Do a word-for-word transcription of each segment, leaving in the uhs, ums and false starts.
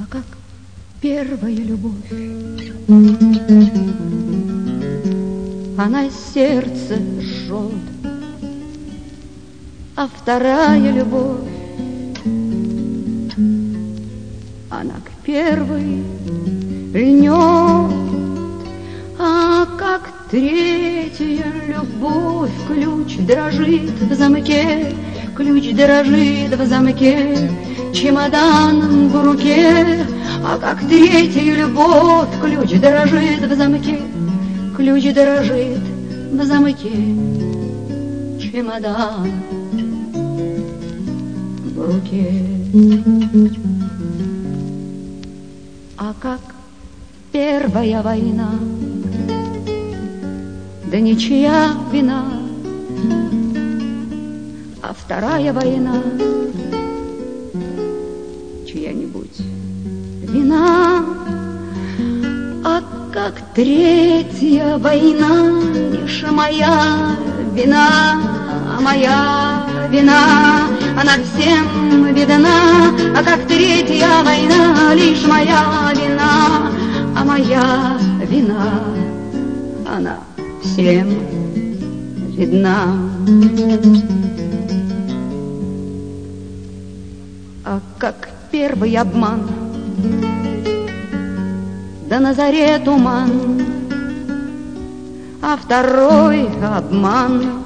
А как первая любовь, она сердце жжет, а вторая любовь, она к первой льнет, а как третья любовь, ключ дрожит в замке, ключ дрожит в замке, чемодан в руке, а как третья любовь, ключ дрожит в замке, ключ дрожит в замке, чемодан в руке. А как первая война, да ничья вина, а вторая война чья-нибудь вина, а как третья война лишь моя вина, моя вина, она всем видна, а как третья война лишь моя вина, а моя вина, она всем видна. А как первый обман, да на заре туман, а второй обман,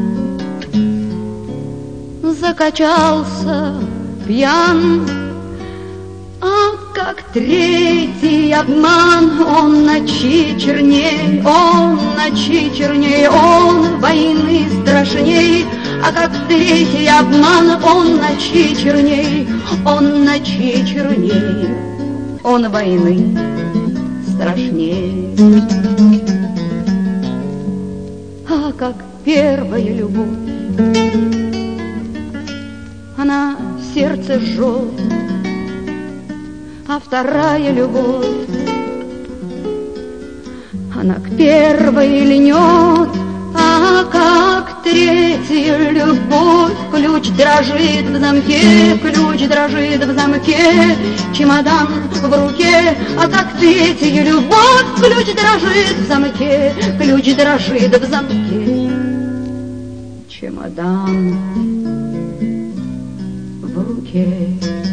закачался пьян, а как третий обман, он ночи черней, он ночи черней, он войны страшней, а как третий обман, он ночи черней, он ночи черней, он войны страшней. А как первая любовь, она сердце жжет, а вторая любовь, она к первой льнет, а как третья любовь, ключ дрожит в замке, ключ дрожит в замке, чемодан в руке, а как третья любовь, ключ дрожит в замке, ключ дрожит в замке, чемодан в руке.